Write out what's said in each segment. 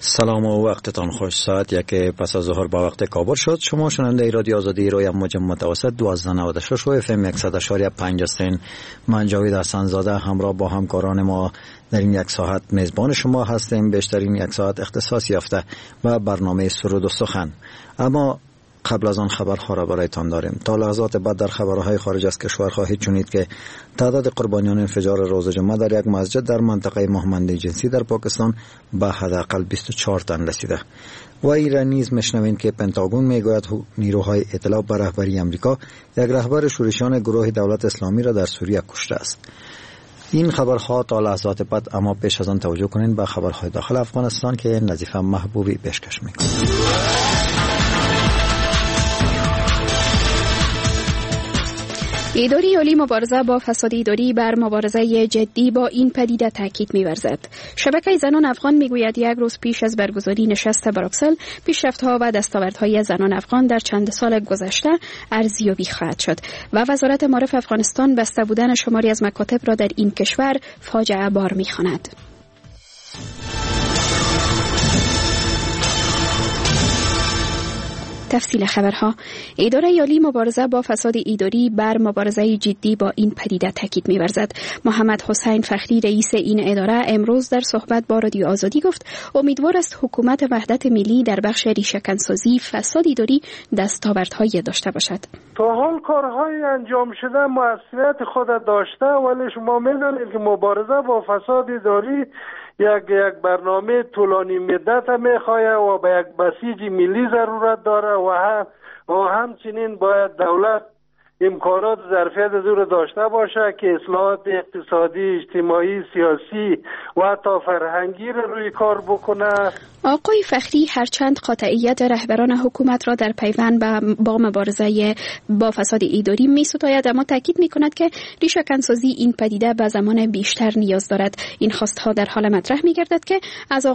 سلام و وقتتان خوش. ساعت 1 پس از ظهر با وقت کابل شد. شما شنونده رادیو آزادی روی موج متوسط 1296 و اف ام 100.5 هستین. من جاوید حسن زاده همراه با همکاران ما در این یک ساعت میزبان شما هستیم. بیشترین یک ساعت اختصاص یافته و برنامه سرود و سخن. اما قبل از آن خبرها را برایتان داریم. تا لحظات بعد در خبرهای خارج از کشور خواهید شنید که تعداد قربانیان انفجار روز جمعه در یک مسجد در منطقه مهماندی جنسی در پاکستان به حداقل 24 تن رسیده. و ایران نیز میشنوید که پنتاگون میگوید نیروهای اطلاع به رهبری امریکا یک رهبر شورشیان گروه دولت اسلامی را در سوریه کشته است. این خبرها تا لحظات بعد، اما پیش از آن توجه کنید به خبرهای داخل افغانستان که نظیفه محبوبی پیشکش میکنه. اداره عالی مبارزه با فساد اداری بر مبارزه جدی با این پدیده تاکید می‌ورزد. شبکه زنان افغان میگوید یک روز پیش از برگزاری نشست بروکسل، پیشرفت‌ها و دستاوردهای زنان افغان در چند سال گذشته ارزیابی خواهد شد و وزارت معارف افغانستان بسته بودن شماری از مکاتب را در این کشور فاجعه بار می‌خواند. تفصیل خبرها. اداره عالی مبارزه با فساد اداری بر مبارزه جدی با این پدیده تاکید می‌ورزد. محمد حسین فخری رئیس این اداره امروز در صحبت با رادیو آزادی گفت امیدوار است حکومت وحدت ملی در بخش ریشه‌کنسازی فساد اداری دستاوردهای داشته باشد. تا حال کارهای انجام شده موثریت خود داشته، ولی شما می‌دانید که مبارزه با فساد اداری یک برنامه طولانی مدت میخواه و به یک بسیج ملی ضرورت داره و همچنین باید دولت امکانات ظرفیت دور داشته باشه که اصلاحات اقتصادی، اجتماعی، سیاسی و حتی فرهنگی را روی کار بکنه. آقای فخری هرچند قاطعیت رهبران حکومت را در پیوند با مبارزه با فساد اداری می‌ستاید، اما تاکید می‌کند که ریشه‌کنسازی این پدیده به زمان بیشتر نیاز دارد. این خواستها در حال مطرح می‌گردد که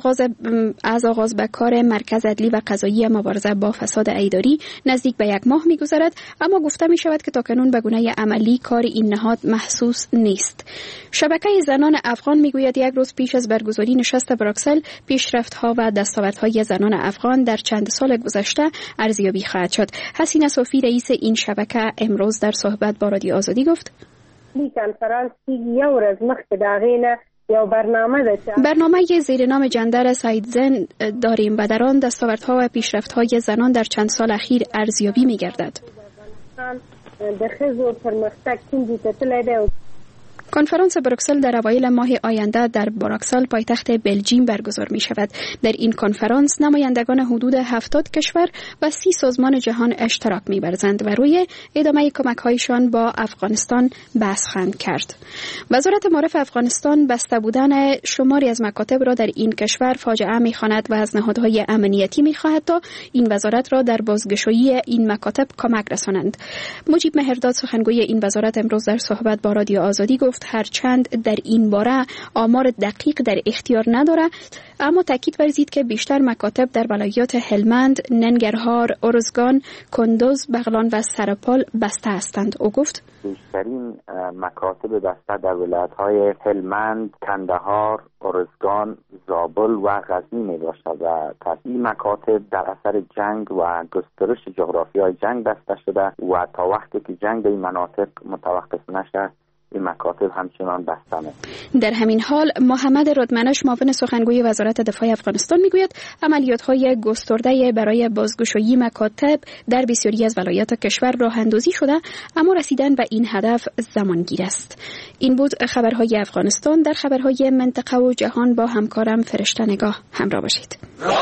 از آغاز به کار مرکز عدلی و قضایی مبارزه با فساد اداری نزدیک به یک ماه می‌گذرد، اما گفته می‌شود که تاکنون به گونه عملی کار این نهاد محسوس نیست. شبکه زنان افغان می‌گوید یک روز پیش از برگزاری نشست بروکسل، پیشرفت‌ها و دستاوردهای زنان افغان در چند سال گذشته ارزیابی خواهد شد. حسینه صوفی رئیس این شبکه امروز در صحبت با رادیو آزادی گفت این کنفرانس یو ورځ مخکې د هغې نه یو برنامه زیر نام جندر سایدزن داریم و در آن دستاوردها و پیشرفت‌های زنان در چند سال اخیر ارزیابی می‌گردد. د ښځو پرمختګ څنګه تللی دی. کنفرانس بروکسل در اوایل ماه آینده در بروکسل پایتخت بلژیم برگزار می شود. در این کنفرانس نمایندگان حدود 70 کشور و 30 سازمان جهان اشتراک می ورزند و روی ادامه کمک هایشان با افغانستان بحث خواهند کرد. وزارت معارف افغانستان بسته بودن شماری از مکاتب را در این کشور فاجعه می خواند و از نهادهای امنیتی می خواهد تا این وزارت را در بازگشایی این مکاتب کمک رسانند. مجیب مهرداد سخنگوی این وزارت امروز در صحبت با رادیو آزادی گفت هرچند در این باره آمار دقیق در اختیار نداره، اما تاکید ورزید که بیشتر مکاتب در ولایات هلمند، ننگرهار، ارزگان، کندوز، بغلان و سرپال بسته هستند. او گفت بیشترین مکاتب بسته در ولایت‌های هلمند، کندهار، ارزگان، زابل و غزنی می باشد و این مکاتب در اثر جنگ و گسترش جغرافیای جنگ بسته شده و تا وقتی که جنگ در این مناطق متوقف نشه این مکاتب همچنان بستنه. در همین حال محمد رودمنش معاون سخنگوی وزارت دفاع افغانستان میگوید عملیات‌های گسترده برای بازگشایی مکاتب در بسیاری از ولایات کشور راه اندازی شده، اما رسیدن به این هدف زمانگیر است. این بود خبرهای افغانستان. در خبرهای منطقه و جهان با همکارم فرشته نگاه همراه باشید.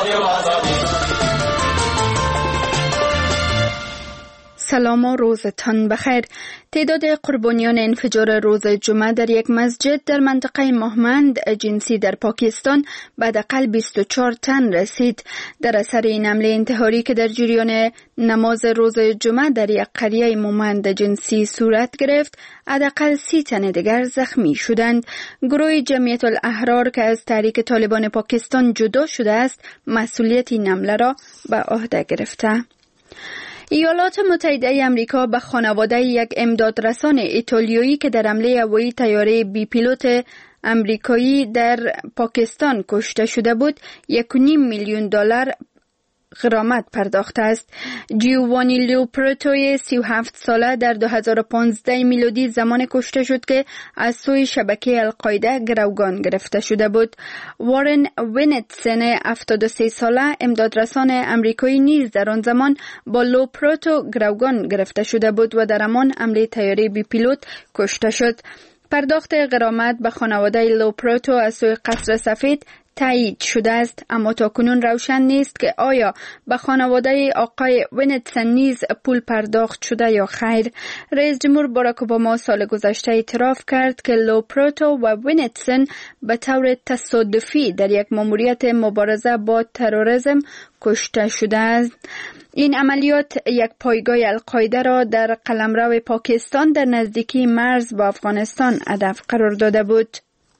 سلام و روزتان بخیر. تعداد قربانیان انفجار روز جمعه در یک مسجد در منطقه مهمند جنسی در پاکستان به حداقل 24 تن رسید. در اثر این حمله انتحاری که در جریان نماز روز جمعه در یک قریه مهمند جنسی صورت گرفت، حداقل 30 تن دیگر زخمی شدند. گروه جمعیت الاحرار که از تحریک طالبان پاکستان جدا شده است، مسئولیت این حمله را به عهده گرفته. ایالات متحده آمریکا به خانواده یک امدادرسان ایتالیایی که در حمله هوایی طیاره بی پیلوت امریکایی در پاکستان کشته شده بود 1.5 میلیون دلار غرامت پرداخته است. جیوانی لوپرتوی 37 ساله در 2015 میلادی زمان کشته شد که از سوی شبکه القاعده گروگان گرفته شده بود. وارن وینتسن 73 ساله امدادرسان امریکایی نیز در آن زمان با لوپرتو گروگان گرفته شده بود و در همان حمله طیاره بی پیلوت کشته شد. پرداخت غرامت به خانواده لوپرتو از سوی قصر سفید تایید شده است، اما تاکنون روشن نیست که آیا به خانواده آقای وینتسن نیز پول پرداخت شده یا خیر. رئیس جمهور باراک اوباما سال گذشته اعتراف کرد که لوپرتو و وینتسن به طور تصادفی در یک ماموریت مبارزه با تروریسم کشته شده است. این عملیات یک پایگاه القاعده را در قلمرو پاکستان در نزدیکی مرز با افغانستان هدف قرار داده بود.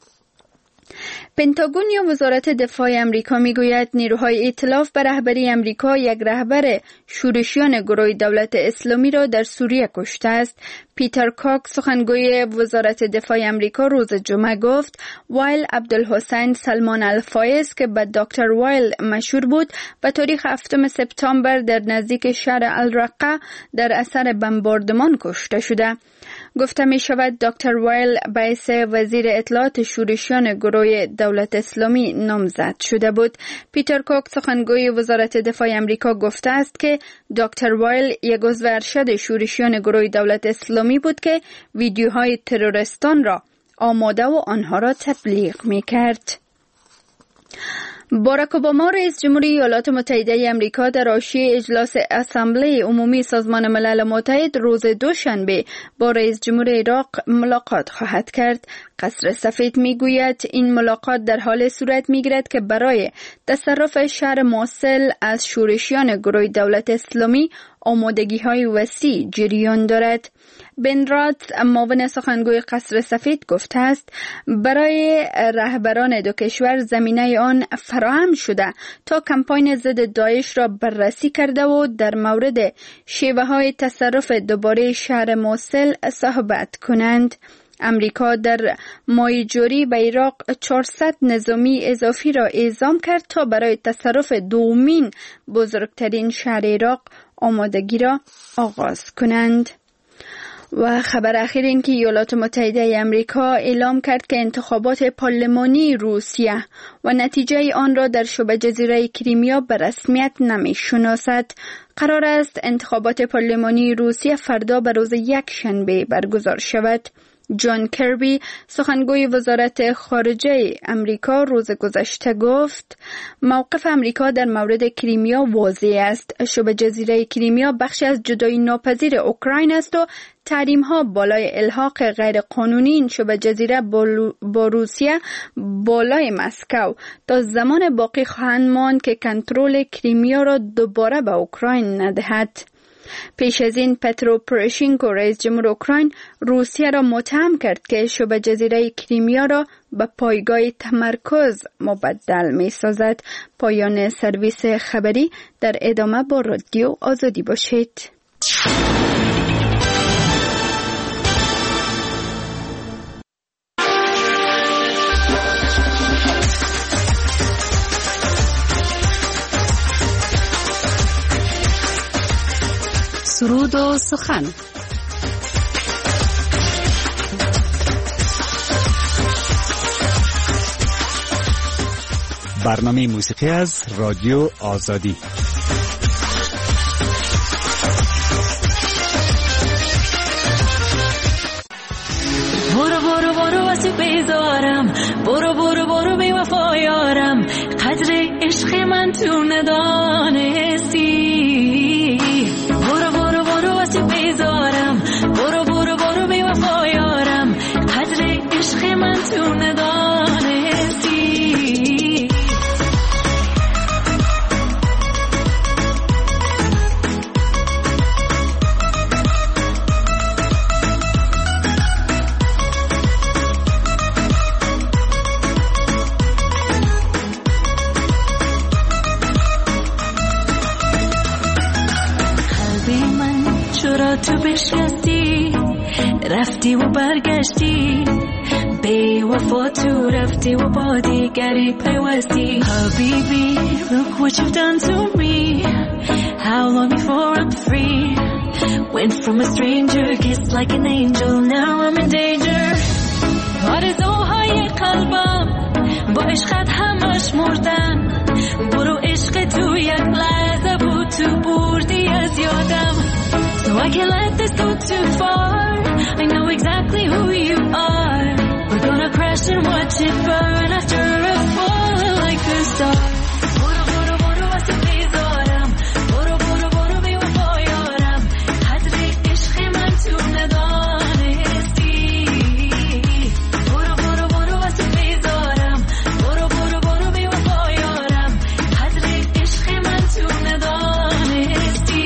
پنتاگون یا وزارت دفاع امریکا میگوید نیروهای ائتلاف به رهبری امریکا یک رهبر شورشیان گروه دولت اسلامی را در سوریه کشته است. پیتر کاک سخنگوی وزارت دفاع امریکا روز جمعه گفت وایل عبدالحسین سلمان الفایز که به دکتر وایل مشهور بود به تاریخ 7 سپتامبر در نزدیک شهر الرقه در اثر بمباردمان کشته شده. گفته می شود دکتر وایل باعث وزیر اطلاعات شورشیان گروه دولت اسلامی نامزد شده بود. پیتر کوک سخنگوی وزارت دفاع امریکا گفته است که دکتر وایل یک عضو ارشد شورشیان گروه دولت اسلامی بود که ویدیوهای تروریستان را آماده و آنها را تبلیغ می کرد. باراک اوباما رئیس جمهوری ایالات متحده آمریکا در حاشیه اجلاس اسامبله عمومی سازمان ملل متحد روز دوشنبه با رئیس جمهور عراق ملاقات خواهد کرد. قصر سفید میگوید این ملاقات در حال صورت میگیرد که برای تصرف شهر موصل از شورشیان گروه دولت اسلامی آمادگی‌های وسیع جریان دارد. بن راتز معاون سخنگوی قصر سفید گفته است برای رهبران دو کشور زمینه آن فراهم شده تا کمپاین ضد داعش را بررسی کرده و در مورد شیوه‌های تصرف دوباره شهر موصل صحبت کنند. امریکا در ماه جاری به عراق 400 نظامی اضافی را اعزام کرد تا برای تصرف دومین بزرگترین شهر عراق آمادگی را آغاز کنند. و خبر اخیر این که ایالات متحده آمریکا اعلام کرد که انتخابات پارلمانی روسیه و نتیجه آن را در شبه جزیره کریمیا به رسمیت نمی‌شناسد. قرار است انتخابات پارلمانی روسیه فردا به روز یکشنبه برگزار شود. جان کربی سخنگوی وزارت خارجه امریکا روز گذشته گفت موقف امریکا در مورد کریمیا واضح است. شبه جزیره کریمیا بخشی از جدایی ناپذیر اوکراین است و تحریم‌ها بالای الحاق غیرقانونی این شبه جزیره با روسیه بالای مسکو تا زمان باقی خواهند ماند که کنترل کریمیا را دوباره به اوکراین ندهد. پیش از این پترو پروشینکو رئیس جمهور اوکراین روسیه را متهم کرد که شبه جزیره کریمیا را به پایگاه تمرکز مبدل می سازد. پایان سرویس خبری، در ادامه با رادیو آزادی باشید. سرود و سخن. برنامه موسیقی از رادیو آزادی. برو برو برو واسه بیزارم، برو برو برو بی وفا یارم، قدر عشق من تو ندانستی. برو برو برو واسه بیزارم، برو برو برو بی وفا یارم، قدر عشق من تو ندانستی. تو بشکستی، رفتی و برگشتی، بی وفا تو رفتی و با دیگری پیوستی. Habibi, look what you've done to me. How long before I'm free? Went from a stranger, kissed like an angel, now I'm in danger. آرزوهای قلبم با عشقت همش مردن. برو عشق تو یک لحظه بود تو بردی از یادم. So I can't let this go too far. I know exactly who you are. We're gonna crash and watch it burn after a fall like a star. برو برو برو واسه بیزارم. برو برو برو بی وفایارم. قدر عشق من تو ندانستی. برو برو برو واسه بیزارم. برو برو برو بی وفایارم. قدر عشق من تو ندانستی.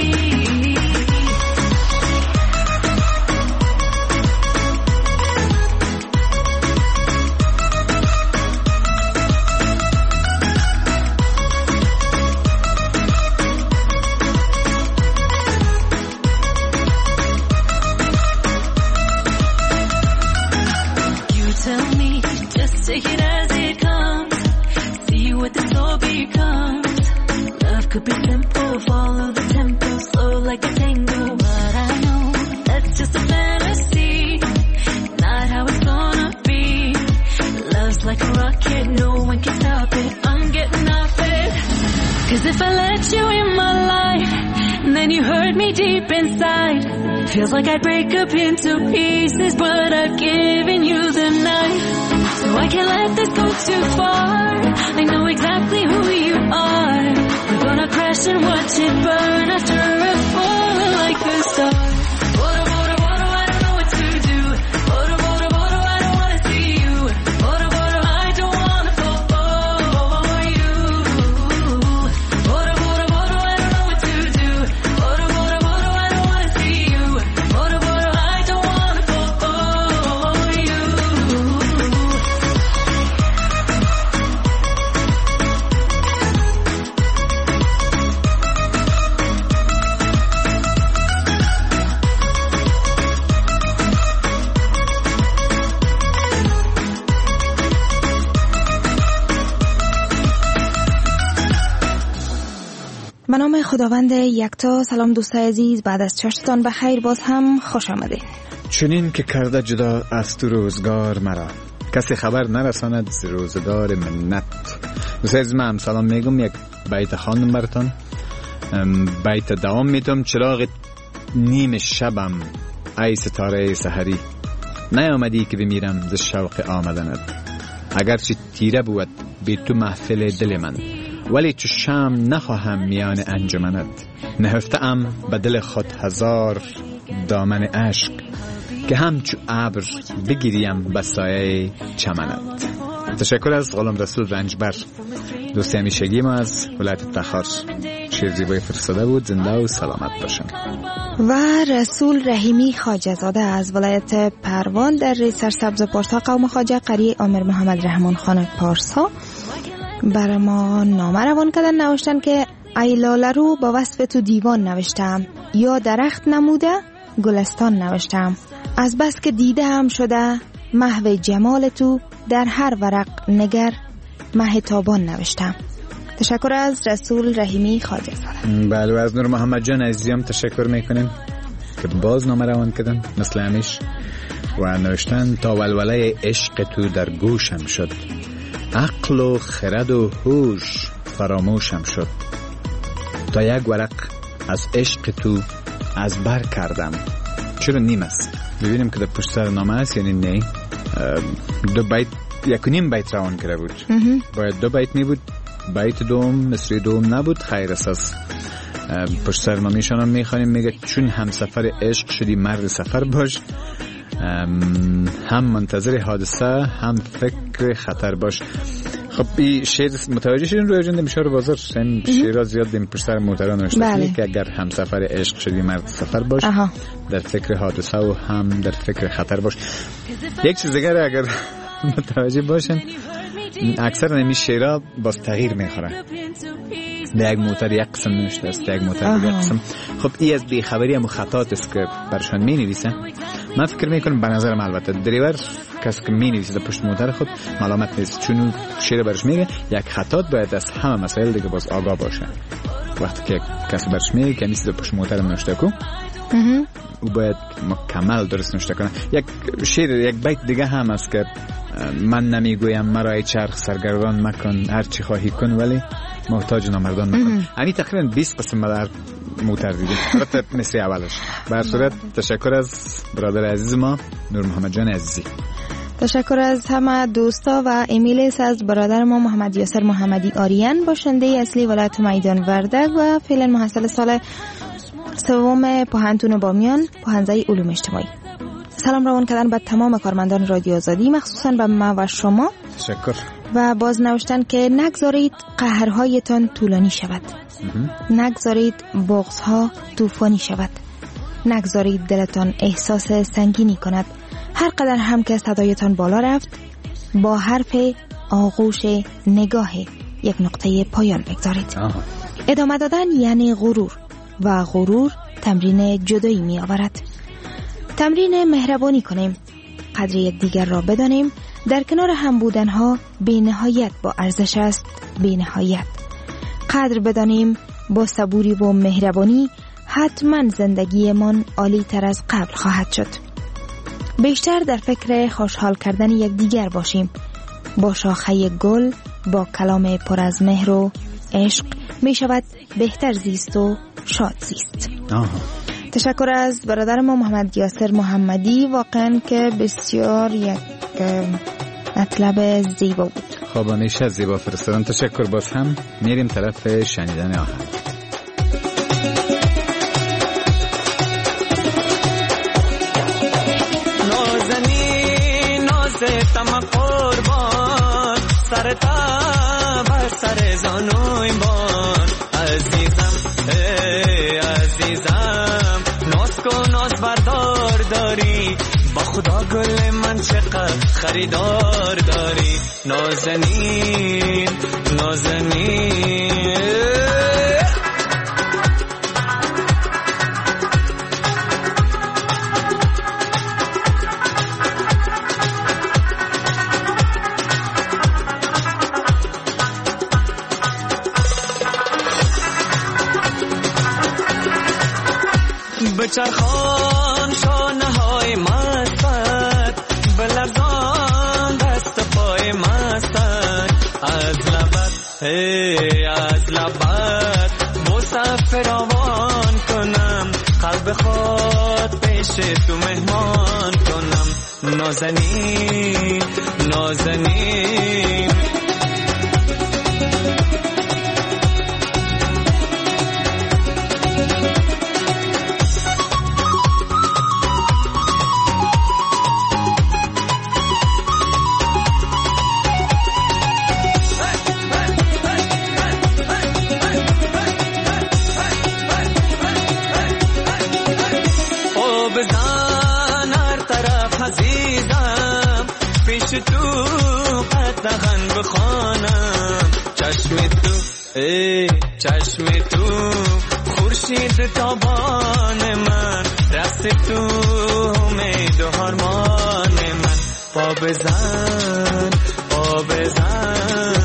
Take it as it comes. See what the soul becomes. Love could be simple. Follow the tempo. Slow like a tango. But I know that's just a fantasy. Not how it's gonna be. Love's like a rocket. No one can stop it. I'm getting off it. Cause if I let you in my life, then you hurt me deep inside. Feels like I'd break up into pieces, but I've given you the knife. So I can't let this go too far. I know exactly who you are. We're gonna crash and watch it burn after a fall like a star. Boro, boro, boro, I don't know what to do. Boro, boro, boro, I don't wanna see you. Boro, boro, I don't wanna fall for you. Boro, boro, boro, I don't know what to do. Boro, boro, boro, I don't wanna see you. Boro, boro, I don't wanna fall for you. به نام خداوند یکتا. سلام دوستای عزیز، بعد از چشتان بخیر باز هم خوش آمده. چنین که کرده جدا از تو روزگار مرا، کسی خبر نرساند ز روزگار منت. دوستای عزیز، من سلام میگم. یک بیت خواندم براتون. بیت دوام میتم. چراغ نیم شبم ای ستاره سحری، نیامدی که بمیرم ز شوق آمدنت. اگرچه تیره بود بی تو محفل دل من، ولی تو شام نخواهم میان انجمنت. نهفته ام به دل خود هزار دامن عشق، که همچو ابر بگیریم به سایه چمنت. تشکر از غلام رسول رنجبر، دوست همیشگی ما از ولایت تخار. شیر زیبای فرستاده بود. زنده و سلامت باشن. و رسول رحیمی خواجه زاده از ولایت پروان در سرسبز پارسا، قوم خواجه قری آمر محمد رحمان خان پارسا، برای ما نامه روان کردن. نوشتن که ای لاله رو با وصف تو دیوان نوشتم، یا درخت نموده گلستان نوشتم. از بس که دیده هم شده محو جمال تو، در هر ورق نگر مه تابان نوشتم. تشکر از رسول رحیمی خواجه زاده. بله، و از نور محمد جان عزیزم تشکر میکنیم که باز نامه روان کردن مثل همیش و نوشتن تا ولوله عشق تو در گوشم شد، عقل و خرد و هوش فراموشم شد. تا یک ورق از عشق تو از بر کردم. چرا نیم است؟ ببینیم که در پشت سر نامه است یعنی نه. دو بیت، یک و نیم بیت روان کرده بود. باید دو بیت می بود. بیت دوم مصری دوم نبود. خیر اساس پشت سر نامیشان هم میخوانیم. میگه چون هم سفر عشق شدی مرد سفر باش، هم منتظر حادثه هم فکر خطر باش. خب این شعر متوجه شدین روی جنده میشه رو بازار این شعر زیاد دیم پشت سر موترها نوشته که اگر هم سفر عشق شدی مرد سفر باش، در فکر حادثه و هم در فکر خطر باش. یک چیز دیگر اگر متوجه باشن، اکثر نمی شعرها باز تغییر میخوره. در یک موتر یک قسم نوشته است، یک موتر یک قسم. خب این از بیخبری هم خطات است که برشان می نویسه من فکر میکنم به نظرم البته دریور کسی که می نویسه پشت موتر خود ملامت نیست، چون شیر برش میگه یک خطات باید از همه مسائل دیگه باز آگاه باشه. وقتی که کسی برش میگه که نیست پشت موتر نوشته کو او باید مکمل درست نوشته کنه. یک شیر یک بیت دیگه هم است که من نمیگویم مرا چرخ سرگردان مکن، هر چی خواهی کن ولی محتاج نامردان مکن. یعنی تقریبا 20 قسم در موتر دیدیم. البته مثل اولش. به هر صورت تشکر از برادر عزیز ما نور محمد جان عزیزی. تشکر از همه دوستا و ایمیلز از برادر ما محمد یاسر محمدی آریان، باشنده اصلی ولایت میدان وردک و فعلا محصل سال سوم پوهنتون بامیان پوهنځی علوم اجتماعی. سلام روان کردن به تمام کارمندان رادیو آزادی، مخصوصا به ما و شما. تشکر. و باز نوشتن که نگذارید قهرهایتان طولانی شود، نگذارید بغضها طوفانی شود، نگذارید دلتان احساس سنگینی کند. هر قدر هم که صدایتان بالا رفت، با حرف آغوش نگاه یک نقطه پایان بگذارید. ادامه دادن یعنی غرور و غرور تمرین جدایی می آورد. تمرین مهربانی کنیم، قدر یک دیگر را بدانیم، در کنار هم بودنها بی نهایت با ارزش است. بی نهایت قدر بدانیم، با صبوری و مهربانی حتما زندگیمان عالی تر از قبل خواهد شد. بیشتر در فکر خوشحال کردن یک دیگر باشیم. با شاخه گل، با کلام پر از مهر و عشق می شود بهتر زیست و شاد زیست. تشکر از برادر ما محمد یاسر محمدی، واقعا که بسیار یک مطلب زیبا بود. خب همیشه زیبا فرستادن. تشکر. باز هم میریم طرف شنیدن آهنگ. نازنی نازتم قربان، سرتا بر سر زانوی بان. عزیزم ای عزیزم، ناز کن ناز بردار داری، با خدا گل من چقدر خریدار داری. نازنین نازنین بچرخان شانه های مستت، بلرزان دست پای مستت. از لبت ای از لبت بوسه فراوان کنم، قلب خود پیش تو مهمان کنم. نازنین نازنین تو قدغن بخوانم. چشم تو ای چشم تو خورشید تابان من، رقص تو امید و هرمان من. پا بزن پا بزن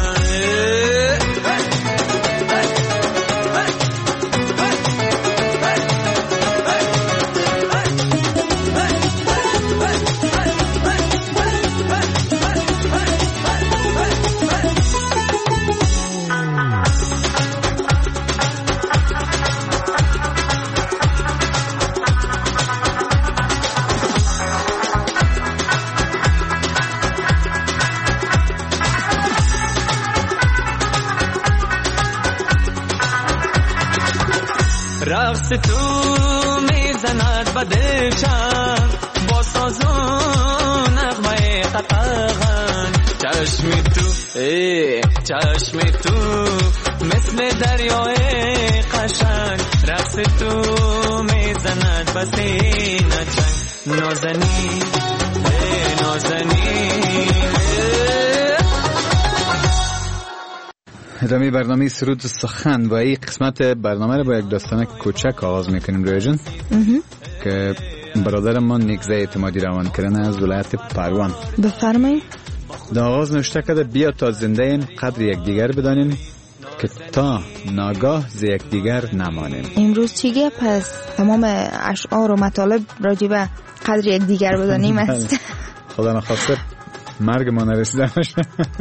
رقص تو میزند به دلشم، با ساز و نغمه قطغن. چشم تو ای چشم تو مثل دریای قشنگ، رقص تو میزند به سینه چنگ. نازنین ای نازنین رمی برنامه سرود و سخن و این قسمت برنامه رو با یک داستان کوچک آغاز میکنیم روی جان که برادر ما نیکزه اعتمادی روان کردن از ولایت پروان. بفرمایید. در آغاز نوشته کرده بیا تا زنده ایم قدر یک دیگر بدانیم که تا ناگاه ز یک دیگر نمانیم. امروز چیگه پس تمام اشعار و مطالب راجع به قدر یک دیگر بدانیم است. خدا نخواسته مرگ ما نرسیده باشه.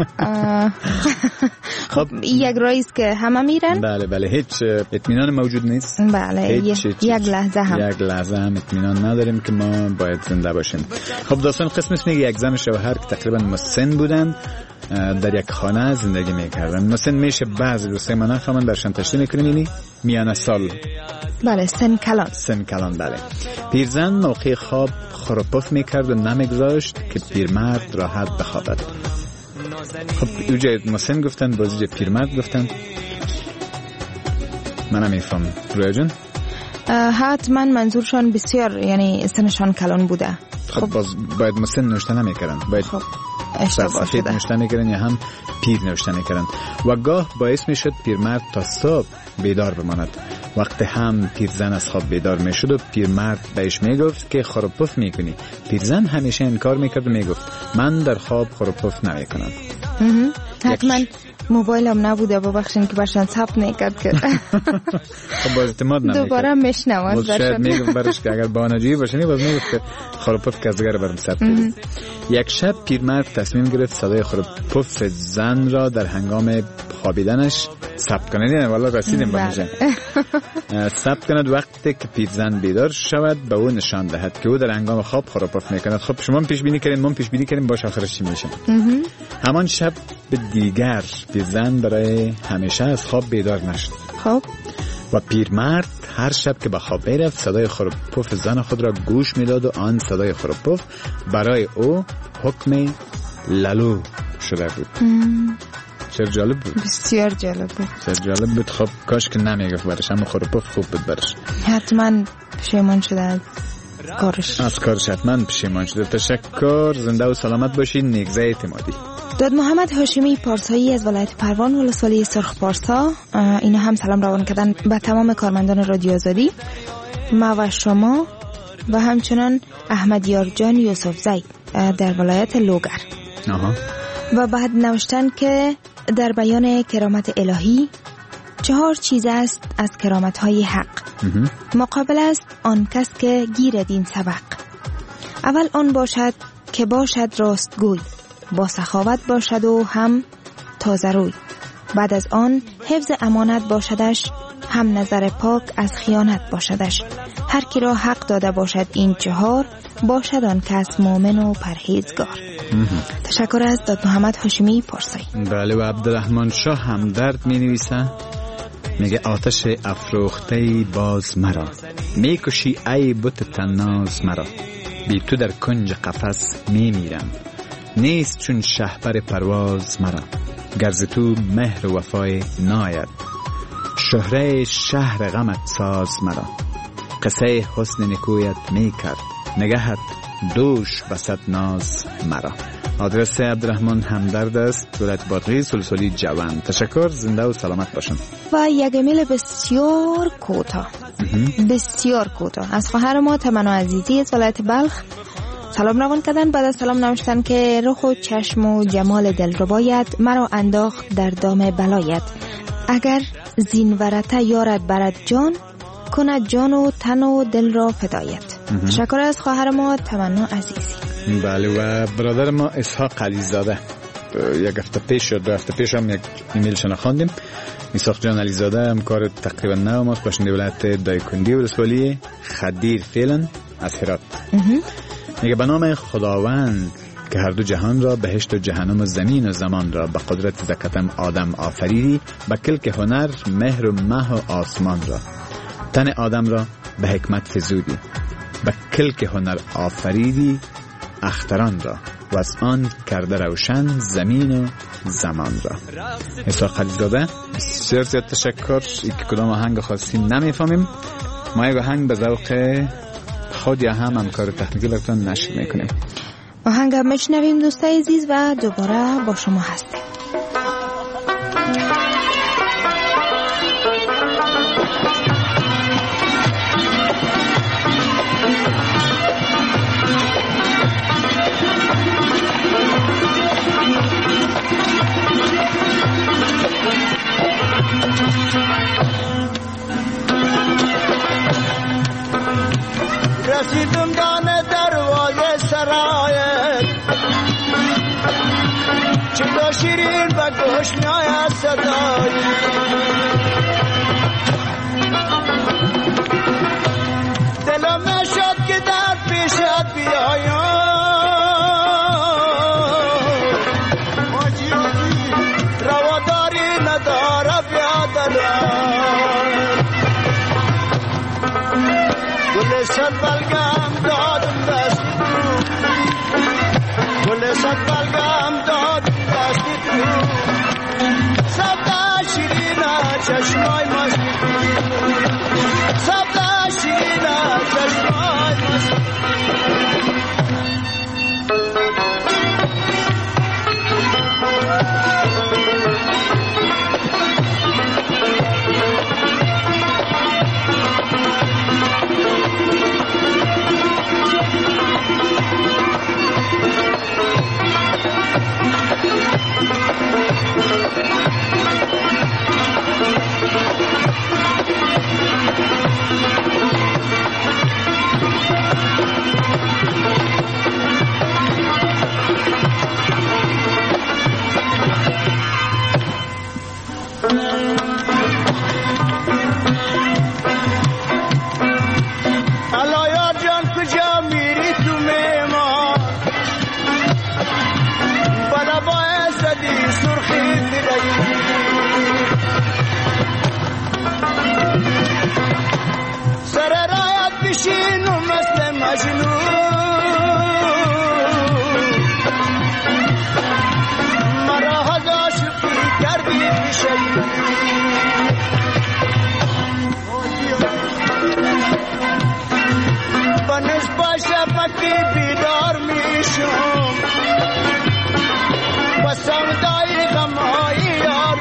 خب یک رئیس که همه میرن. بله هیچ اطمینان موجود نیست. بله یک لحظه هم اطمینان نداریم که ما باید زنده باشیم. خب داستان قسم اسم یک زن شوهر که تقریبا مسن بودن در یک خانه زندگی میکردن. مسن میشه بعضی دوستای من خواهند درشان تشریح میکنیم یعنی میانه سال. بله سن کلان بله. پیرزن موقع خواب خروپف میکرد و نمیگذاشت که پیرمرد راحت بخوابد. خب اوجه مسن گفتن بازی پیرمرد گفتن من نمیفهم رویا جان. حتما منظورشان بسیار یعنی سنشان کلان بوده. خب باز باید مسن نوشته نمیکردن. باید خب اشتباه شده نوشته میکردن یا هم پیر نوشته میکردن و گاه باعث میشد پیرمرد تا صبح بیدار بماند. وقتی هم پیرزن از خواب بیدار میشد و پیرمرد بهش میگفت که خروپف میکنی، پیرزن همیشه انکار میکرد و میگفت من در خواب خروپف نمیکنم. حتما موبایلم نبوده ببخشین که برشان ثبت نکرد که خب باز اعتماد نمیکرد دوباره میشنواد باز شاید میگفت برش که اگر بهانه‌جویی باشه باز میگفت که خروپف که از دیگر برم ثبت کنید. یک شب پیرمرد تصمیم گرفت صدای خروپف زن را در هنگام خوابیدنش ثبت کند. یعنی والا رسیدیم به اینجا. ثبت کند وقتی که پیرزن بیدار شود به او نشان دهد که او در هنگام خواب خروپف میکند. خب شما پیش بینی کردین باشه آخرش چی میشه. همان شب به دیگر پیرزن برای همیشه از خواب بیدار نشد. خب و پیرمرد هر شب که به خواب میرفت صدای خروپف زن خود را گوش میداد و آن صدای خروپف برای او حکم لالو شده بود. چرا جالب بود؟ بسیار جالب بود. خب کاش که نمیگفت برش، اما خروپف خوب بود برش. حتما پشیمان شده از کارش حتما پشیمان شده. تشکر. زنده و سلامت باشید. نیکزه اعتمادی. داد محمد هاشمی پارسایی از ولایت پروان ولسوالی سرخ پارسا اینا هم سلام روان کردن به تمام کارمندان رادیو آزادی ما و شما و همچنان احمدیار جان یوسف زی در ولایت لوگر. و بعد نوشتن که در بیان کرامت الهی 4 چیز است از کرامت‌های حق. مقابل است آن کس که گیرد این سبق. اول آن باشد که باشد راستگوی، با سخاوت باشد و هم تازه روی. بعد از آن حفظ امانت باشدش، هم نظر پاک از خیانت باشدش. هر کی را حق داده باشد این 4 باشد آن کس مؤمن و پرهیزگار. تشکر از داد محمد هاشمی پارسایی. بله. و عبدالرحمن شاه همدرد می نویسه میگه آتش افروخته باز مرا، میکشی ای بت تناز مرا، بی تو در کنج قفس میمیرم، نیست چون شهپر پرواز مرا، گرز تو مهر و وفای ناید، شهره شهر غمت ساز مرا، قصه حسن نکویت میکرد، نگهت دوش بسد ناز مرا. آدرس عبدالرحمن همدرد است، ولایت بادغیس ولسوالی جوان. تشکر. زنده و سلامت باشن. و یک ایمیل بسیار کوتاه از خواهر ما تمنا عزیزی از ولایت بلخ سلام روان کردن. بعد از سلام نوشتن که رخ و چشم و جمال دلربایت مرا انداخت در دام بلایت، اگر زینورته یارد برد جان، کند جان و تن و دل را فدایت. تشکر از خواهر ما تمنا عزیزی. بله. و برادر ما اسحاق علیزاده یک هفته پیش یا 2 هفته پیش هم یک ایمیل شنا خواندیم. اسحاق جان علیزاده همکار تقریبا نو ماست، باشنده ولایت دایکندی ولسوالی خدیر فعلا از هرات. میگه به نام خداوند که هر دو جهان را، بهشت و جهنم و زمین و زمان را به قدرت دکتم آدم آفریدی، به کلک هنر مهر و مه و آسمان را، تن آدم را به حکمت فزودی، به کلک هنر آفریدی اختران را و از آن کرده روشن زمین و زمان را. اسحاق علیزاده بسیار زیاد تشکر. ای که کدام آهنگ خاصی نمیفهمیم، ما یک آهنگ به ذوق خود یا هم همکار تکنیکی براتون نشر میکنیم. آهنگ میشنویم دوستای عزیز و دوباره با شما هستیم. شیرین و گوش میآید صدایی دلم نشد که در پیشت بیایم رواداری نداره بیادرم گل صد بلگم دادم دستی تو گل صد بلگم دادم دستی تو سبده شیرینه چشمای مستی سبده شیرینه چشمای مستی بیدار میشم و سودای غمای یار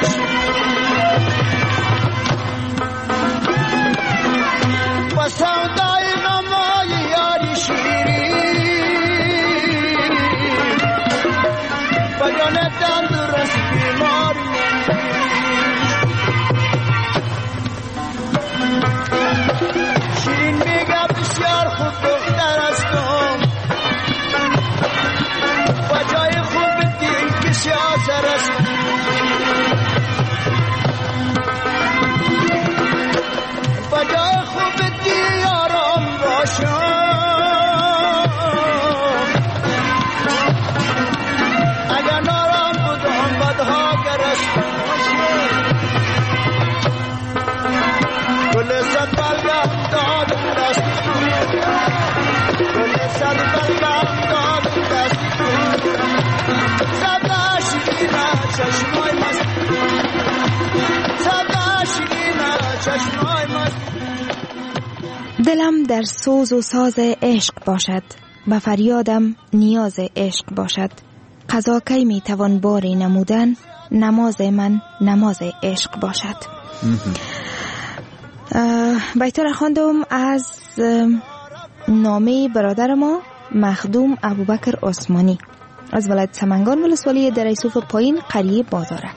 میشم و سودای غمای یاری شیرین و جان تندرست بیمار شیرین میگه بسیار خوب دختر هستم و جای خوب دین که سیاسر هستم و جای خوب دیارم باشم اگر نارم بودم بدها گرستم گل صد بلگم دادم دست گل صد بلگم دادم دست صد شیرینه چشمای مست صد شیرینه چشمای مست دلم در سوز و ساز عشق باشد و فریادم نیاز عشق باشد قضا کی می توان باری نمودن نماز من نماز عشق باشد. بیت را خواندم از نامه برادر ما مخدوم ابوبکر عثمانی از ولایت سمنگان ولسوالی دره یوسف پایین قریه بازاره.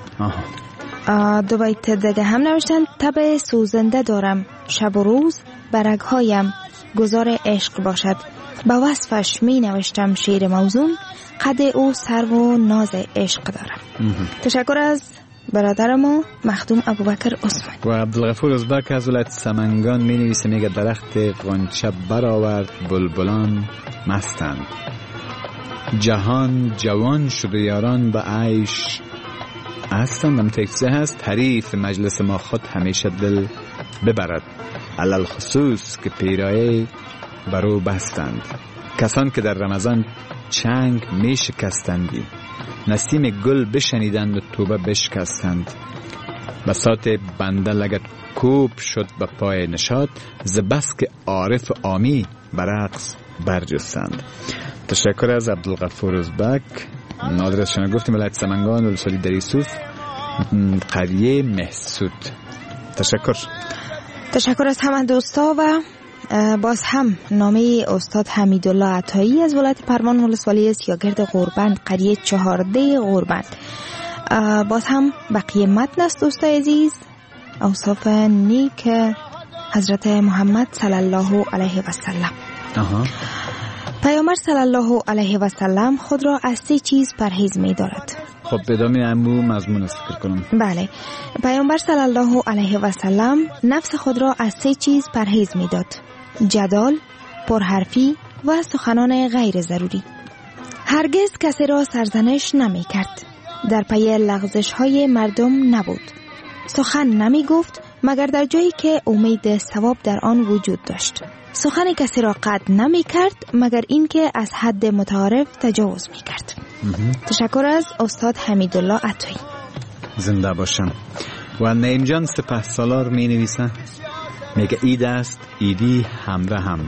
دو بیت دیگه هم نوشتن تب سوزنده دارم شب و روز برگهایم گذار عشق باشد به وصفش می نوشتم شعر موزون قد او سرو و ناز عشق دارم. تشکر از برادر ما مخدوم ابوبکر عثمانی. و عبدالغفور ازبک از ولایت سمنگان می نویسه میگه درخت غنچه برآورد بلبلان مستند جهان جوان شد و یاران به عیش هستند. هم تکسه هست حریف مجلس ما خود همیشه دل ببرد علل خصوص که پیرایه برو بستند کسان که در رمضان چنگ می شکستندی نسیم گل بشنیدند و توبه بشکستند بساط بنده لگت کوب شد به پای نشاط ز بس که عارف آمی برقص برجستند. تشکر از عبدالغفور ازبک. آدرسشون گفتیم ولایت سمنگان ولسوالی دره یوسف قریه محسود. تشکر از همه دوستا و باز هم نامه استاد حمیدالله عطایی از ولایت پروان ولسوالی سیاگرد غوربند قریه 14 غوربند. باز هم بقیه متن است دوستای عزیز. اوصاف نیک حضرت محمد صلی الله علیه و سلم. پیامبر صلی الله علیه و سلم خود را از 3 چیز پرهیز می دارد: خب بدامی امو مضمون ذکر کنم. بله، پیامبر صلی الله علیه و سلم نفس خود را از 3 چیز پرهیز می داد: جدال، پرحرفی و سخنان غیر ضروری. هرگز کسی را سرزنش نمی کرد، در پی لغزش های مردم نبود، سخن نمی گفت مگر در جایی که امید ثواب در آن وجود داشت، سخن کسی را قطع نمی کرد مگر اینکه از حد متعارف تجاوز می کرد. تشکر از استاد حمیدالله عطایی. زنده باشم. و نعیم جان سپهسالار می نویسه، میگه اید است ایدی همراه هم،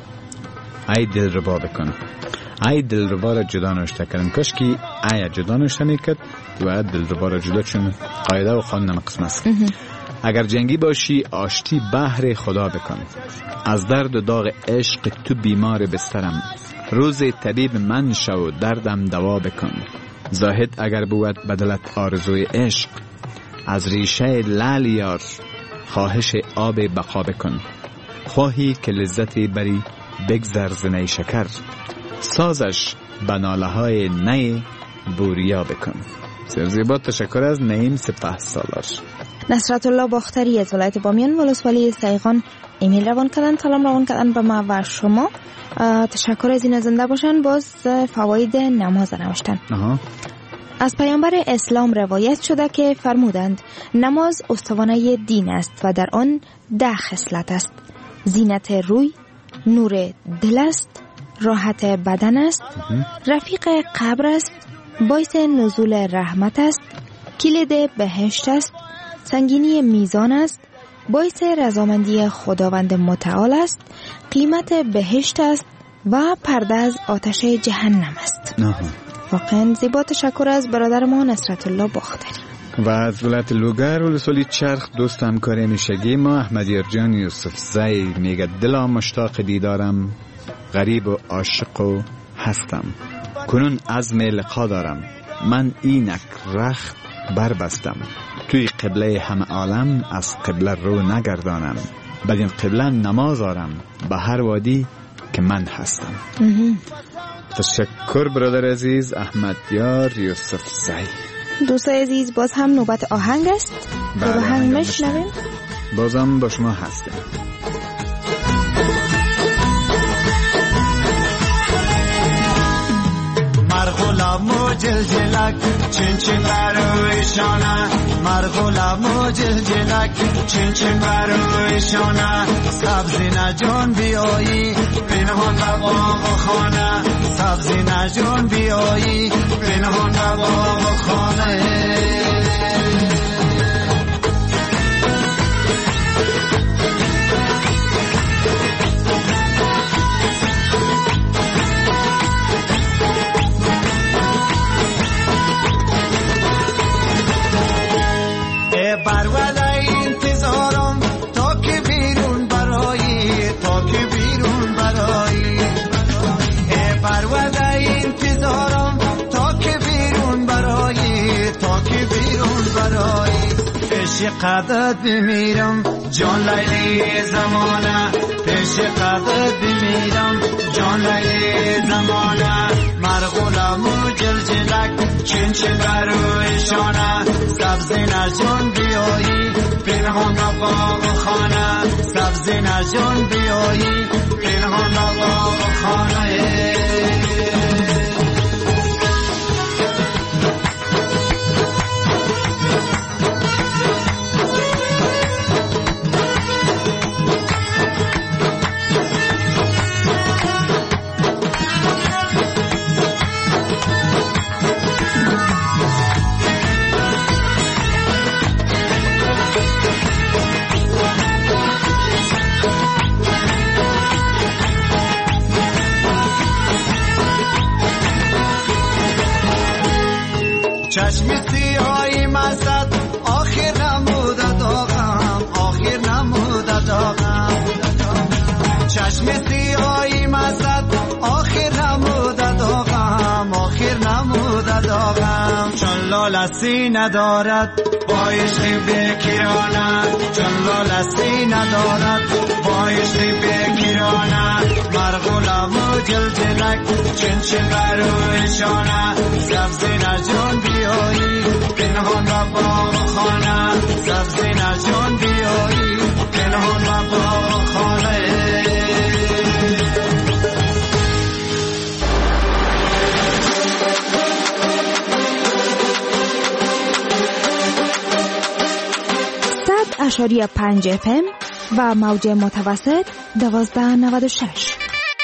ای دل ربا بکن، ای دل ربا را جدا نشته کردن، کاش که ای جدا نشته میکرد و دل ربا را جدا، چون قاعده و قانون قسم است. اگر جنگی باشی آشتی بهر خدا بکن، از درد و داغ عشق تو بیمار بسترم، روز طبیب من شو دردم دوا بکن، زاهد اگر بود بدلت آرزوی عشق، از ریشه لعل یار خواهش آب بقا بکن، خواهی که لذتی بری بگذر ز نی شکر، سازش بناله های نی بوریا بکن. زیبا. تشکر از نعیم سپهسالار. نصرت الله باختری از ولایت بامیان ولسوالی سیغان ایمیل روان کردن، سلام روان کردن به ما و شما. تشکر از این زنده باشن. باز فواید نماز نوشتن. از پیامبر اسلام روایت شده که فرمودند نماز استوانه دین است و در آن 10 خصلت است: زینت روی، نور دل است، راحت بدن است، رفیق قبر است، باعث نزول رحمت است، کلید بهشت است، سنگینی میزان است، باعث رضامندی خداوند متعال است، قیمت بهشت است و پرده از آتش جهنم است. واقعا زیبا. تشکر از برادر ما نصرت الله باختری. و از ولایت لوگر ولسوالی چرخ دوست همکار همیشگی ما احمد یارجان یوسف زی میگه دلا مشتاق دیدارم، غریب و عاشق و هستم، کنون عزم لقا دارم، من اینک رخت بربستم، توی قبله همه عالم از قبله رو نگردانم، بدین قبله نماز آرم به هر وادی که من هستم. تشکر برادر عزیز احمد یار یوسف زی. دوستای عزیز باز هم نوبت آهنگ است. با آهنگ مشنویم. بازم با شما هستیم. مرغلامو جلجلک چین چین بروی شانه، مرغلامو جلجلک چین چین بروی شانه، سبزی نجان بیایی پنهان به باغ و خانه، سبزی نجان بیایی پنهان به باغ و خانه. پیش قدرت بمیرم جان لیلی زمانه، پیش قدرت بمیرم جان لیلی زمانه، مرغولمو جلجلک چین چین بروی شانه، سبزی نجان بیایی پنهان باغ و خانه، سبزی نجان بیایی پنهان باغ و خانه. لالسی ندارد با عشق بکیرانه چون لالسی ندارد با عشق بکیرانه مرغولم و جلجلک چنچن برویشانه سبزی نجون بیایی پنهان و باغ خانه سبزی نجون بیایی پنهان و باغ خانه اشاری 5 FM و موج متوسط 1296.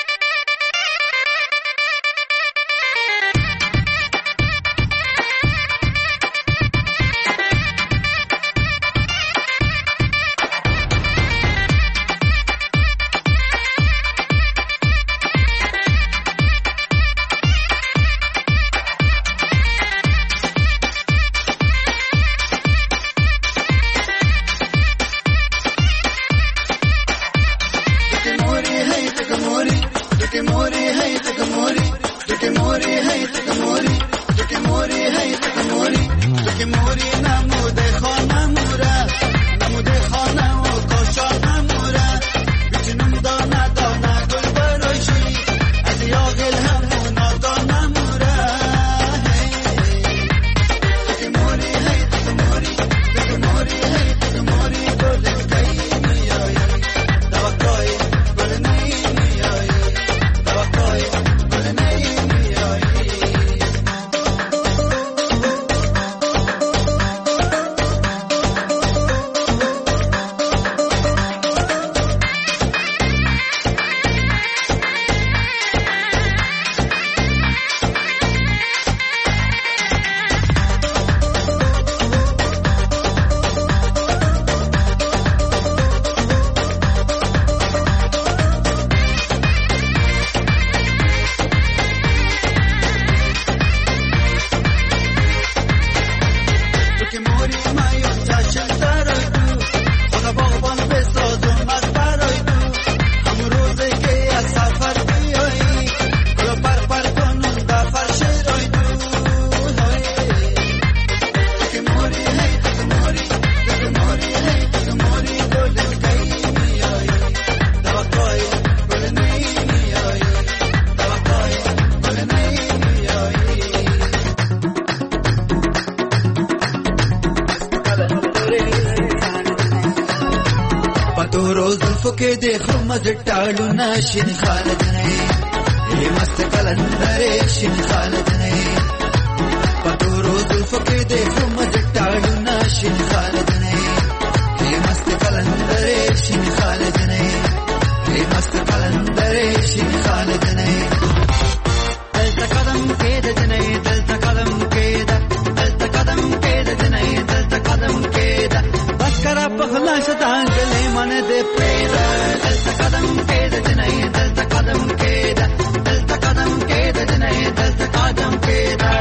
के देखो मजटालू नशीन खालत नहीं ये मस्त कलंदरे शिन खालत नहीं पतोरो जुल्फ के देखो मजटालू नशीन खालत नहीं ये मस्त कलंदरे शिन खालत नहीं ये मस्त कलंदरे शिन खालत नहीं दिल तक कदम के दे नहीं दिल तक कदम के दा दिल तक कदम के दे नहीं दिल तक कदम के दा बस करा पहला शतांग ले मन दे पेदा दिल तक कदम के दे नहीं दिल तक कदम के दा दिल तक कदम के दे नहीं दिल तक कदम के दा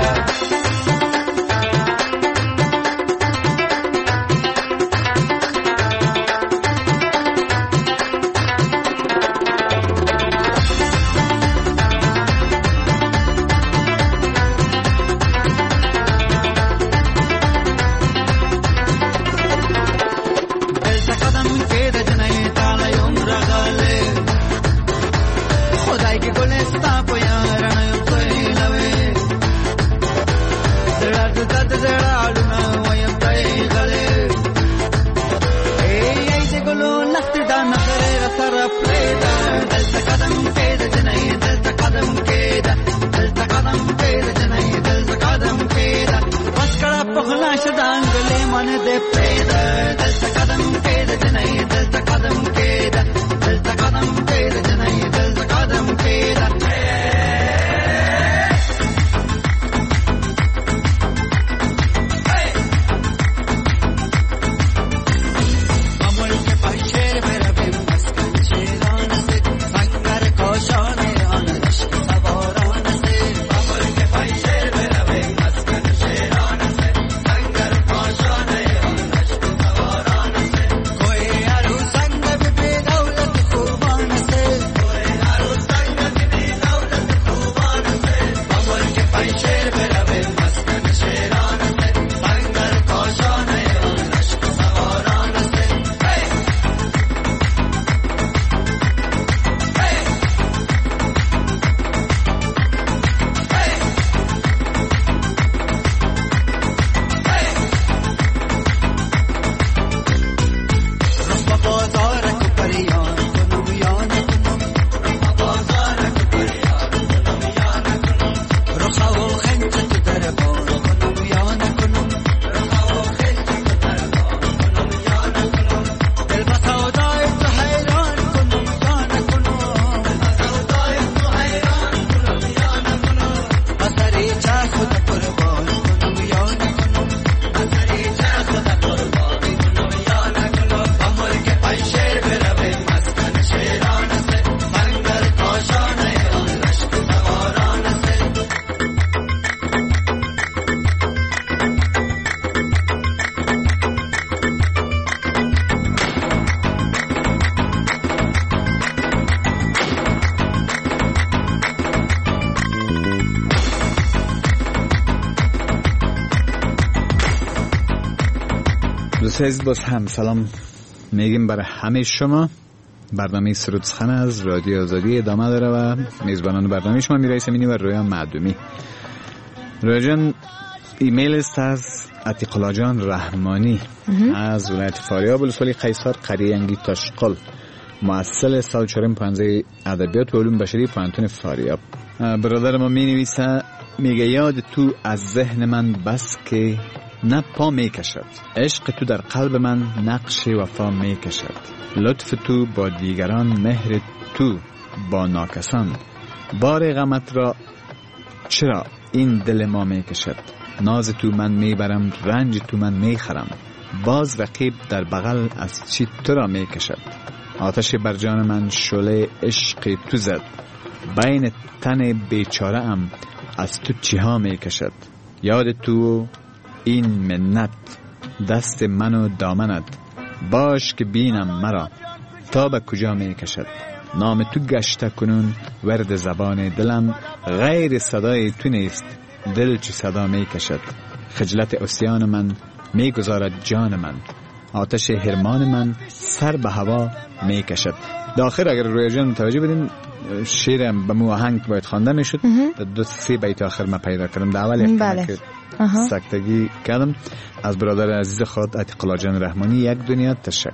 دوستان باز هم سلام میگیم برای همه شما. برنامه سرود سخن از رادیو آزادی ادامه داره و میزبانان برنامه شما میرای سمینی و رویا معدومی. رویا جان ایمیل است از عتیق‌الله جان رحمانی از ولایت فاریاب ولسوالی قیصر قریه انگی تاشقل، مؤسس سال 4 پانزه ادبیات و علوم بشری پانتون فاریاب. برادر ما می نویسه میگه یاد تو از ذهن من بس که نه پا می کشد، عشق تو در قلب من نقش وفا می کشد، لطف تو با دیگران، مهر تو با ناکسان، بار غمت را چرا این دل ما می کشد، ناز تو من می برم، رنج تو من می خرم، باز رقیب در بغل از چی تو را می کشد، آتش بر جان من شعله عشق تو زد، بین تن بیچاره ام از تو چی ها می کشد، یاد تو این منت دست من و دامنت، باش که بینم مرا تا به کجا می کشد، نام تو گشته کنون ورد زبان دلم، غیر صدای تو نیست دل چی صدا می کشد، خجلت اسیان من می گذارد جان من، آتش هرمان من سر به هوا می کشد. داخل اگر روی جان متوجه بدین شعرم به موهنگ باید خوانده می شد. 2-3 بیت آخر ما پیدا کردم. در اول بله. که سکتگی کردم. از برادر عزیز خود عتیق‌الله جان رحمانی یک دنیا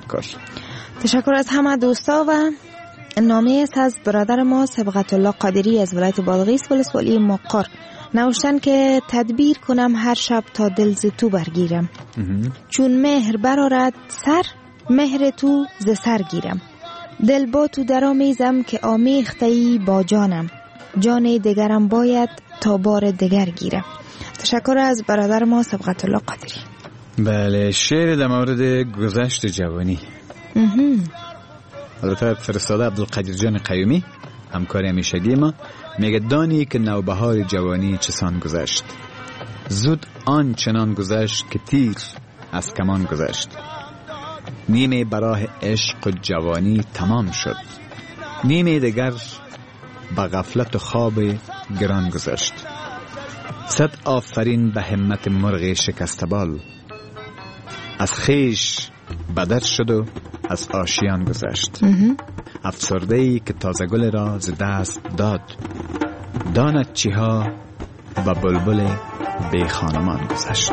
تشکر از همه دوستا. و نامه است از برادر ما صبغت الله قادری از ولایت بادغیس ولسوالی مقر. نوشتن که تدبیر کنم هر شب تا دل ز تو برگیرم، چون مهر برارد سر مهر تو ز سر گیرم، دل با تو درآمیزم که آمیخته‌ای با جانم، جان دگرم باید تا بار دگر گیرم. تشکر از برادر ما صبغت الله قادری. بله، شعر در مورد گذشت جوانی. البته فرستاده عبدالقادر جان قیومی، همکار همیشگی ما، میگه دانی که نوبهار جوانی چسان گذشت، زود آن چنان گذشت که تیر از کمان گذشت، نیمه براه عشق و جوانی تمام شد، نیمه دیگر به غفلت و خواب گران گذشت، 100 آفرین به همت مرغ شکستبال، از خیش بدر شد و از آشیان گذشت، افسرده‌ای که تازه گل را ز دست داد، داند چیها و بلبل بی خانمان گذشت.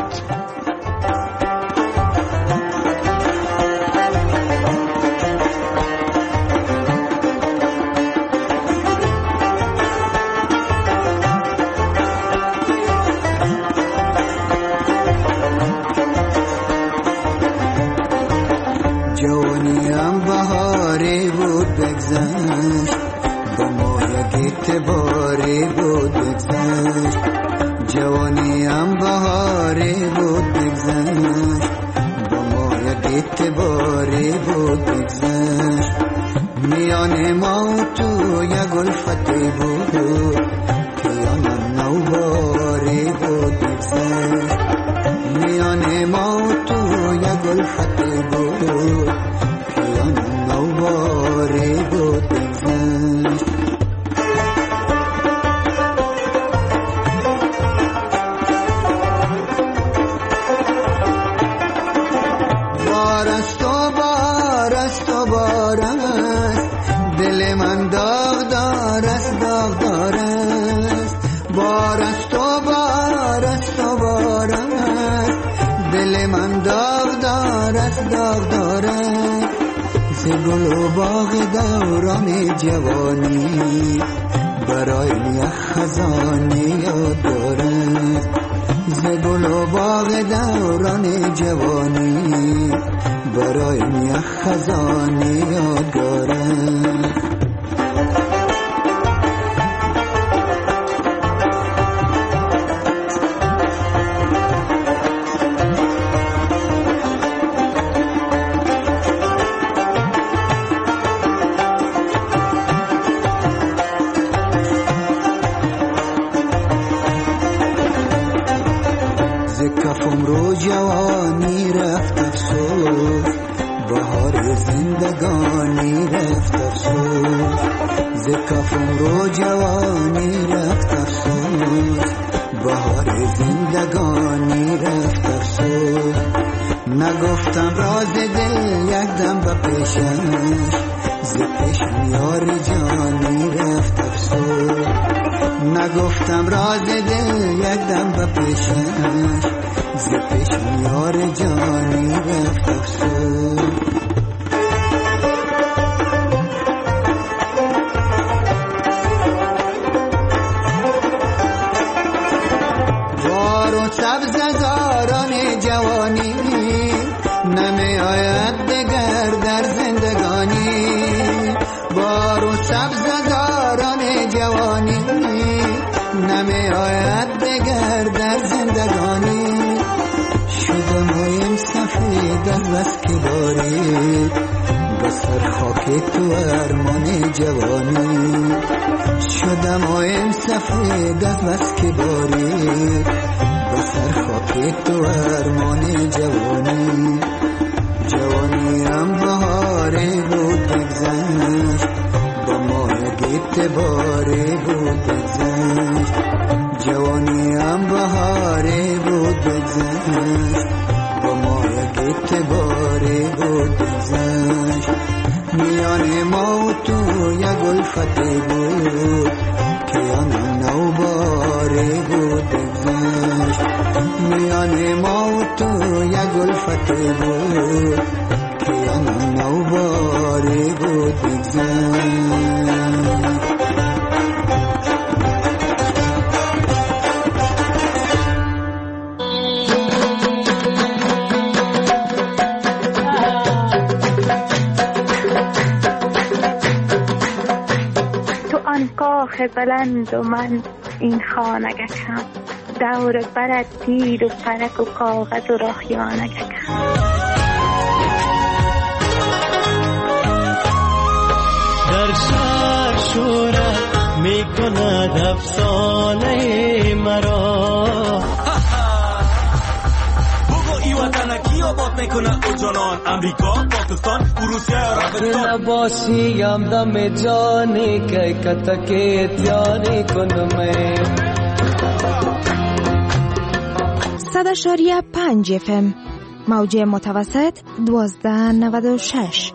جوانیم بهاری بود بگذشت، با ما یک اعتباری بود بگذشت، جوانیم بهاری بود بگذشت، با ما یک اعتباری بود بگذشت، میان ما و تو یک الفتی بود که آن نوباری بود بگذشت، میان ما و تو یک الفتی بود که آن نوباری بود بگذشت. بارست و بارست و بارست، دل من داغدار است داغدار است، بارست و بارست و بارست، دل من داغدار است داغدار است، ز گل و باغ دوران جوانی برای یک خزانی یاد دارد، ز گل و باغ دوران جوانی برای یک خزانی یاد دارد. کفم رو جوانی رفت افسوس، بهار زندگانی رفت افسوس، ز کفم رو جوانی رفت افسوس، بهار زندگانی رفت افسوس، نگفتم راز دل یک دم به پیشش، ز پیشم یار جانی رفت افسوس. نگفتم راز دل یک دم به پیشش، ز پیشم یار جانی رفت افسوس. سبززاران جوانی نمی آید دگر در زندگانی، بار و سبززاران جوانی نمی آید دگر در زندگانی. شدم هایم سفید از بس که داری، بسر خاک تو ارمان جوانی. شدم هایم سفید از بس که داری، بسر خاک تو ارمان جوانی. جوانی هم بهاری بود بگذشت، با ماه گیت باری بود بگذشت. جوانی هم بهاری بود بگذشت، با ماه گیت باری بود بگذشت. میان ما و تو یک الفتی بود که آن نو باری بود بگذشت. میان ما و تو یک الفتی بود که آن نو باری بود بگذشت. کاخ بلند و من این خانگکم، دور برد تیر و پرک و کاغذ و راهیانگکم. در شهر شورت می کند افسانه مرا، وطنکی آباد میکنه او جانان. امریکا، پاکستان، روسیه، عربستان. لباسی هم دم جانی که کتکی تیانی کنمه. 100.5 FM موج متوسط 1296.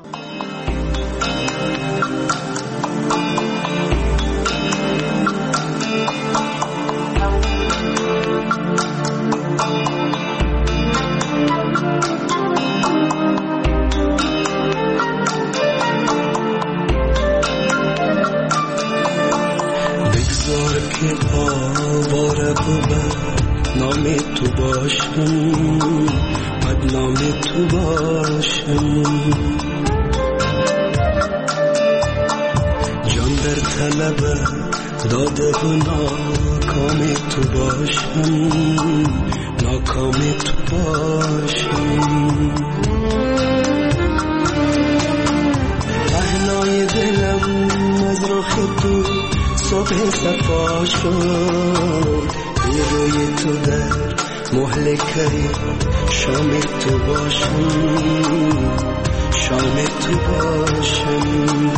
نام تو باشم، بدنام تو باشم. جان در طلب داده و ناکام تو باشم، ناکام تو باشم. پهنای دلم از رخ تو صبح صفا شد، روی تو در مهلکه شام تو باشم، شام تو باشم.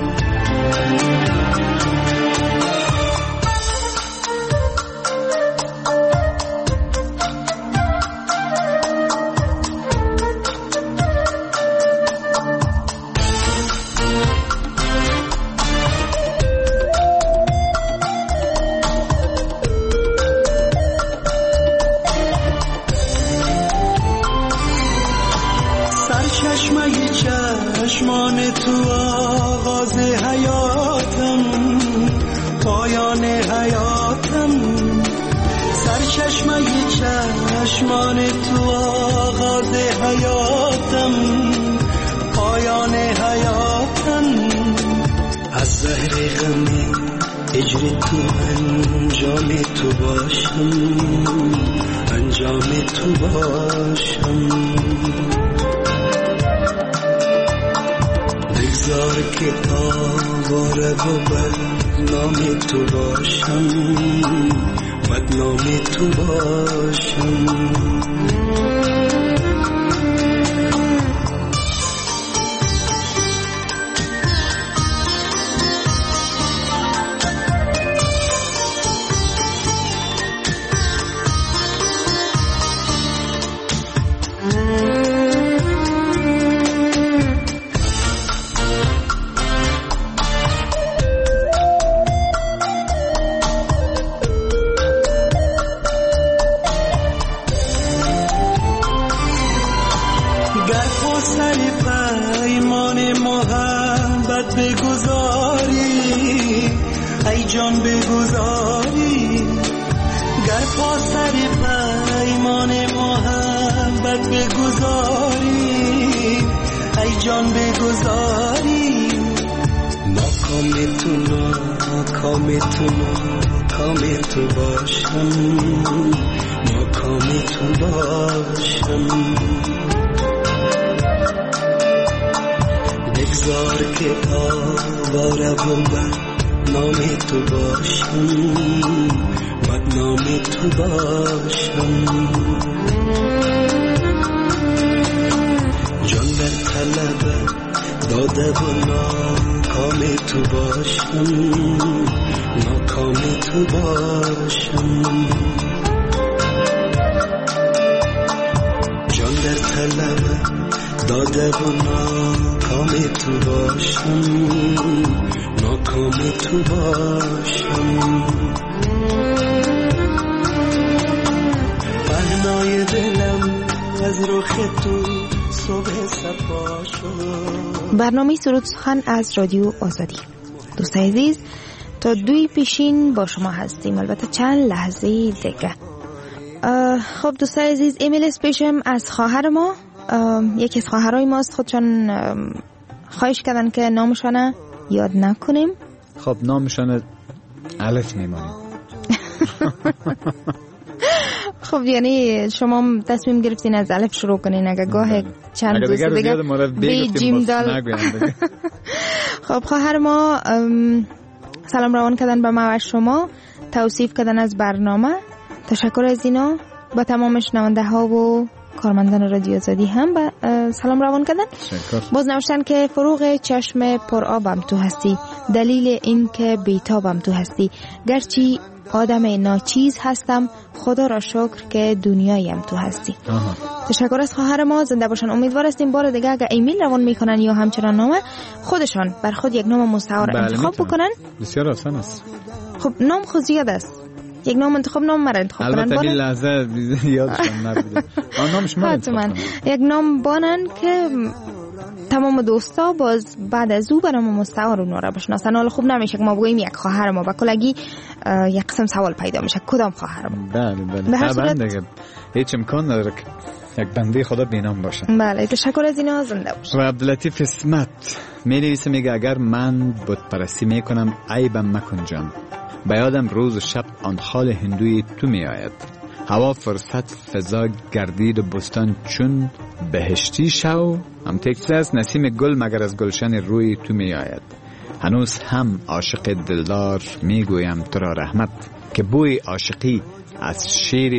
چشمان تو آغاز حیاتم، پایان حیاتم. سرچشمه چشمان تو آغاز حیاتم، پایان حیاتم. از زهر غم هجر تو انجام تو باشم، انجام تو باشم. بگذار که آواره و بدنام تو باشم، بدنام تو باشم. گر پا سر پیمان محبت بگذاری ای جان بگذاری گر پا سر پیمان محبت بگذاری ای جان بگذاری ناکام تو باشم ناکام تو باشم بگذار که آوارم نام تو باشم بدنام تو باشم جان در طلب داده و ناکام تو باشم ناکام تو باشم جان در طلب داده و ناکام تو باشم ناکام تو باشم پهنای دلم از رخ تو صبح صفا شد. برنامه سرود سخن از رادیو آزادی. دوستان عزیز تا 2 پیشین با شما هستیم، البته چند لحظه دیگه. خب دوستان عزیز ایمیل اسپیشم از خواهر ما، یکی از خواهرای ماست، خودشان خواهش کردن که نامشانه یاد نکنیم. خب نامشانه الف میمانیم. خب یعنی شما تصمیم گرفتین از الف شروع کنین، اگه گاه چند دوست دیگه بی جیم دال. خب خواهر ما سلام روان کردن به ما و شما، توصیف کردن از برنامه. تشکر از اینا. با تمام شنونده ها و کارمندان رادیو آزادی هم با سلام روان کردن. باز نوشتن که فروغ چشم پرآبم تو هستی، دلیل این که بیتابم تو هستی، گرچه آدم ناچیز هستم، خدا را شکر که دنیایم تو هستی. تشکر از خواهر ما، زنده باشن. امیدوار هستیم بار دیگه اگه ایمیل روان میکنن یا همچنان نامه، خودشان بر خود یک نام مستعار انتخاب بکنن. بسیار آسان است. خب نام خود زیاد است، یک نام انتخاب، نام مرا انتخاب کنن. البته این لحظه یادشون نبوده. نامش من انتخاب یک نام بانن که تمام دوستا باز بعد از او برام مستعار اونها را بشناسن. حالا خوب نمیشه که ما بگوییم یک خواهر ما، با کلگی یک قسم سوال پیدا میشه کدام خواهر ما. بله به هر صورت دیگه هیچ امکان نداره که یک بنده خدا بینام باشه. بله تشکر از اینا، زنده باشه. و عبداللطیف اسمت می‌نویسه، میگه اگر من بت پرستی میکنم عیبم مکن جان، به یادم روز و شب آن خال هندوی تو می آید، هوا فرصت فضا گردید و بستان چون بهشتی شو، هم تکست است نسیم گل مگر از گلشن روی تو می آید، هنوز هم عاشق دلدار می گویم تو را رحمت، که بوی عاشقی از شیر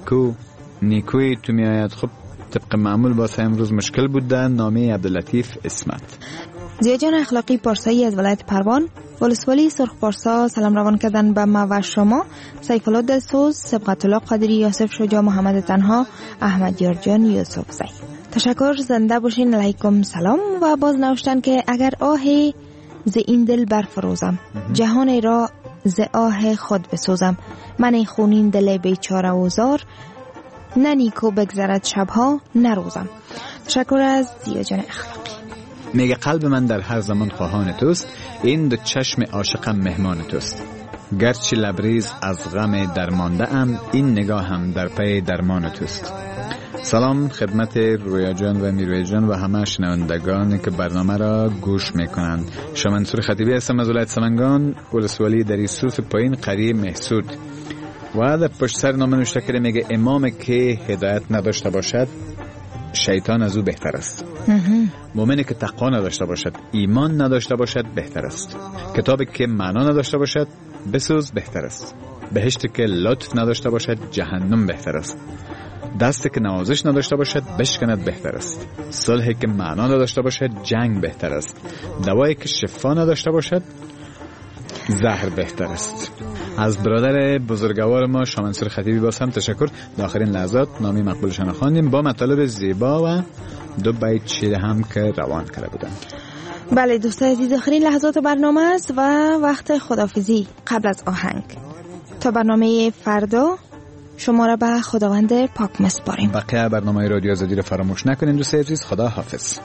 نیکوی تو می آید. خب طبق معمول واسه امروز مشکل بوده. نامه عبداللطیف اسمت. زیاجان اخلاقی پارسایی از ولایت پروان، ولسوالی سرخ پارسا سلام روان کردن به ما و شما، سیف الله دلسوز، سبقت الله قادری، یاسف شجاع، محمد تنها، احمد یارجان، یوسف زی. تشکر، زنده باشین. علیکم سلام. و باز نوشتن که اگر آهی ز این دل برفروزم، جهان را ز آه خود بسوزم، من خونین دل بیچاره و زار، نه نیکو بگذرد شبها نروزم. تشکر از زیاجان اخلاقی. میگه قلب من در هر زمان خواهان توست، این دو چشم عاشقم مهمان توست، گرچه لبریز از غم درمانده ام، این نگاه هم در پی درمان توست. سلام خدمت رویا جان و میروی جان و همه شنوندگانی که برنامه را گوش میکنند. شمنصور خطیبی هستم از ولایت سمنگان، ولسوالی در سوس پایین قریه محسود. و در پشت سر نامه نوشته کرده، میگه امام که هدایت نداشته باشد شیطان از او بهتر است. مومنی که تقوا نداشته باشد، ایمان نداشته باشد بهتر است. کتابی که معنا نداشته باشد بسوز بهتر است. بهشتی که لطف نداشته باشد جهنم بهتر است. دستی که نوازش نداشته باشد بشکند بهتر است. صلحی که معنا نداشته باشد جنگ بهتر است. دوایی که شفا نداشته باشد زهر بهتر است. از برادر بزرگوار ما شامنصور خطیبی باز هم تشکر. در آخرین لحظات نامی مقبولشان خواندیم با مطالب زیبا و 2 بیت شعر هم که روان کرده بودن. بله دوستان عزیز، آخرین لحظات برنامه است و وقت خداحافظی قبل از آهنگ. تا برنامه فردا شما را به خداوند پاک میسپاریم. بقیه برنامه رادیو آزادی را فراموش نکنید. دوستان عزیز، خدا حافظ.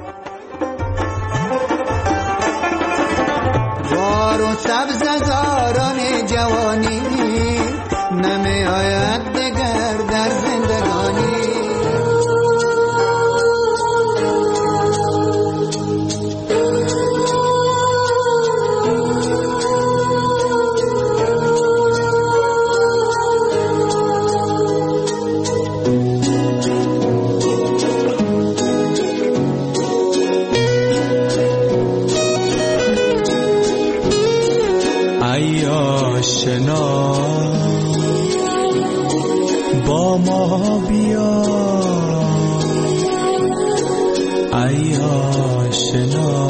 وار و سبززاران جوانی نمی آید دگر در زندگانی. آشنا با ما بیا، ای آشنا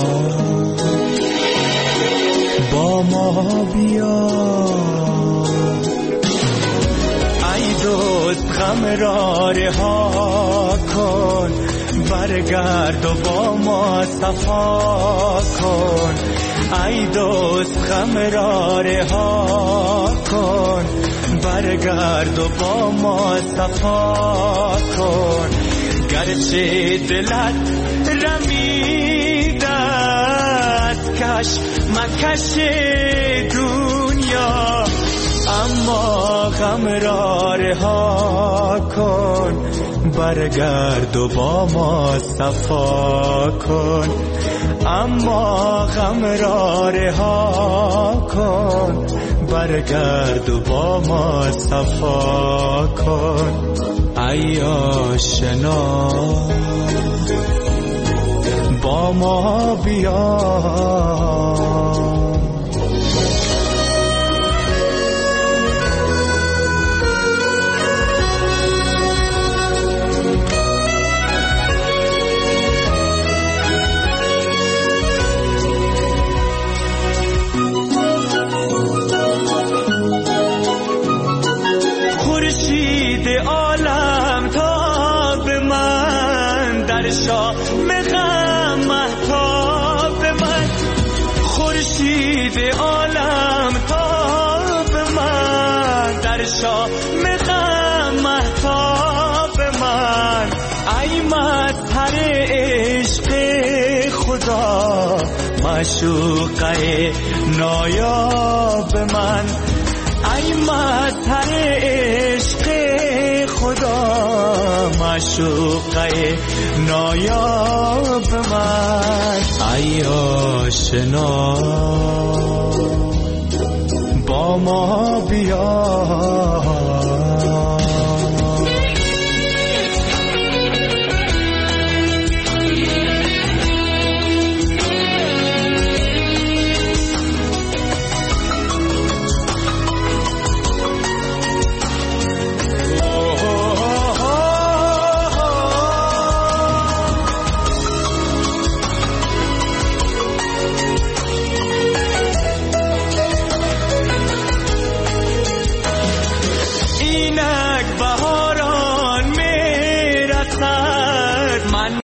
با ما بیا، ای دوست غم را رها کن، برگرد و با ما صفا کن. ای دوست غم را رها کن، برگرد و با ما صفا کن. گرچه دلت رمیده است کش مکش دنیا، اما غم را رها کن، برگرد و با ما صفا کن. اما غم را رها کن، برگرد و با ما صفا کن. ای آشنا با ما بیا. معشوقه نایاب من، ای مطهر عشق خدا، معشوقه نایاب من. ای آشنا با ما بیا.